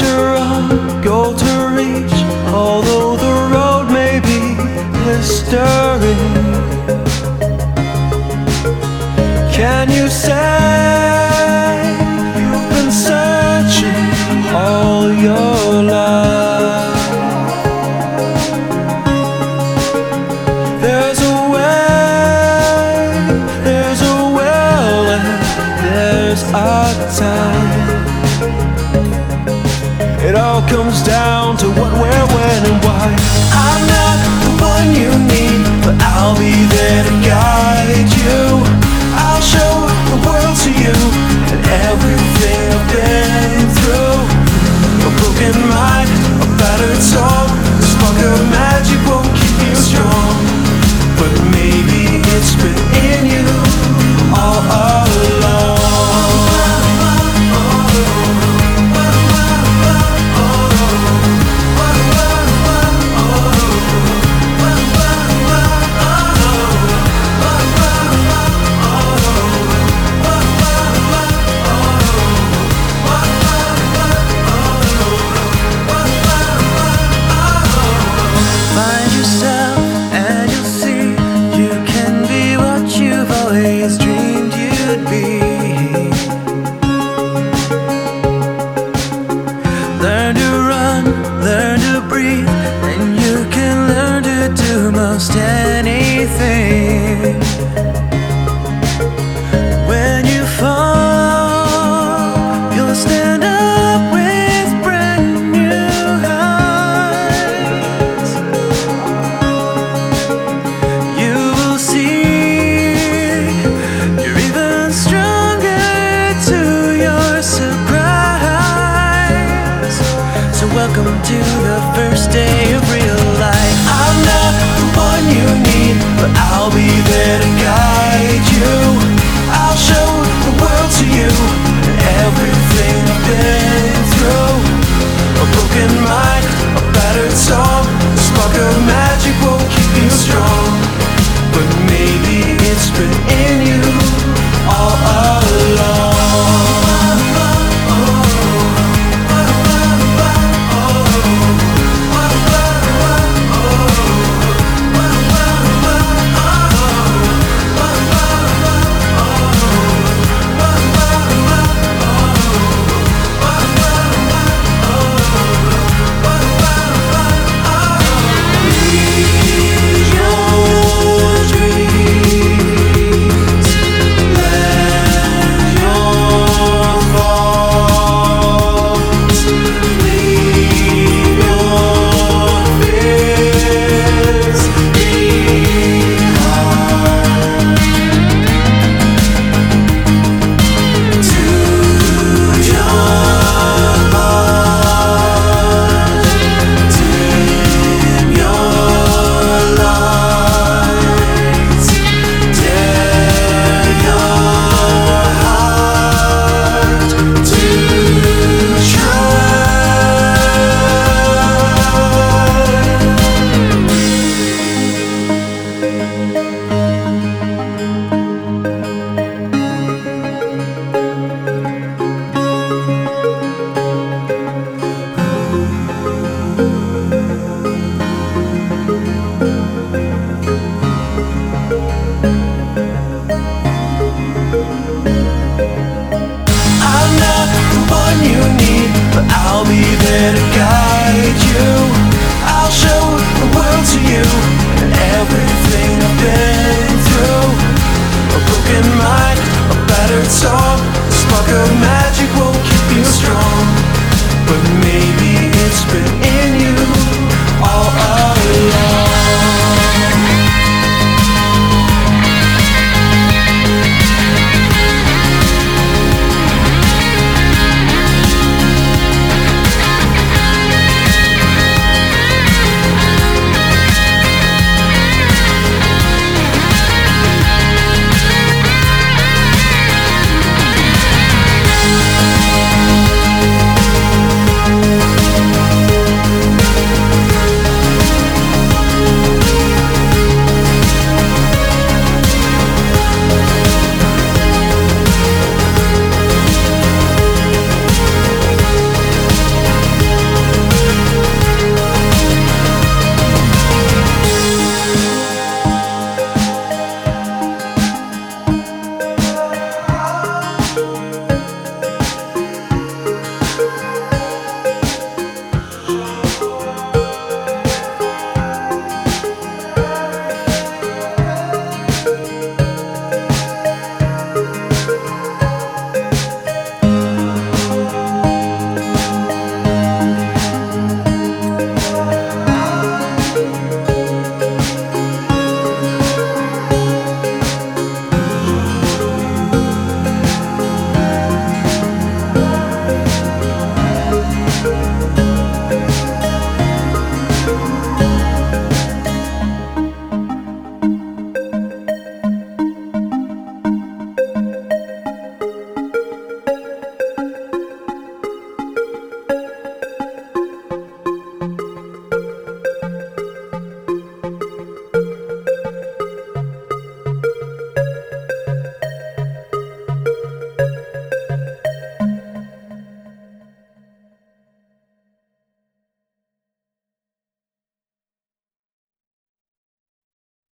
to run, goal to reach, although the road may be blistering. Can you say you've been searching all your life? There's a way, there's a will, and there's a time. It all comes down to what, where, when, and why. I'm not the one you need, but I'll be there to guide you. I'll show the world to you and everything I've been through. A broken mind, a battered soul, the spark of magic won't keep you strong. But maybe it's been in you all along. Most anything. When you fall, you'll stand up with brand new eyes. You will see you're even stronger to your surprise. So welcome to the first day of real life. I'm not the one you need, but I'll be there to guide you. I'll show the world to you and everything I've been through. A broken mind, a battered soul, the spark of magic won't keep you strong. But maybe it's been in you all along. I'll be there to guide you. I'll show the world to you and everything I've been through. A broken mind, a battered soul, the spark of magic won't keep you strong. But maybe it's been